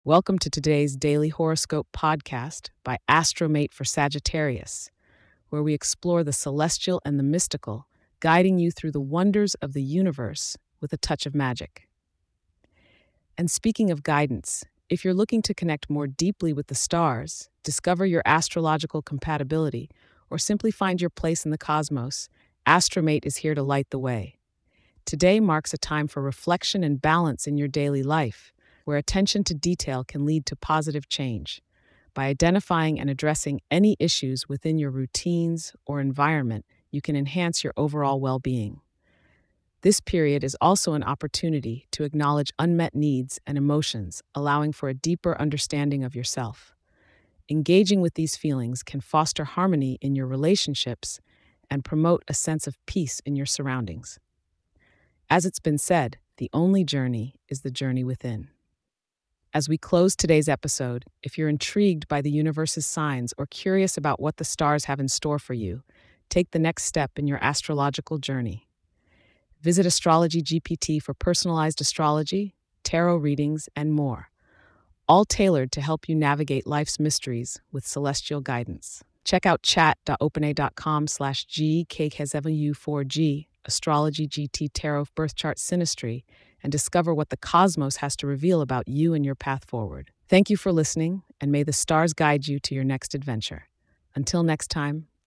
Welcome to today's Daily Horoscope podcast by Astromate for Sagittarius, where we explore the celestial and the mystical, guiding you through the wonders of the universe with a touch of magic. And speaking of guidance, if you're looking to connect more deeply with the stars, discover your astrological compatibility, or simply find your place in the cosmos, Astromate is here to light the way. Today marks a time for reflection and balance in your daily life, where attention to detail can lead to positive change. By identifying and addressing any issues within your routines or environment, you can enhance your overall well being. This period is also an opportunity to acknowledge unmet needs and emotions, allowing for a deeper understanding of yourself. Engaging with these feelings can foster harmony in your relationships and promote a sense of peace in your surroundings. As it's been said, the only journey is the journey within. As we close today's episode, if you're intrigued by the universe's signs or curious about what the stars have in store for you, take the next step in your astrological journey. Visit Astrology GPT for personalized astrology, tarot readings, and more, all tailored to help you navigate life's mysteries with celestial guidance. Check out chat.openai.com/GK7U4G, Astrology GT Tarot Birth Chart Synastry, and discover what the cosmos has to reveal about you and your path forward. Thank you for listening, and may the stars guide you to your next adventure. Until next time,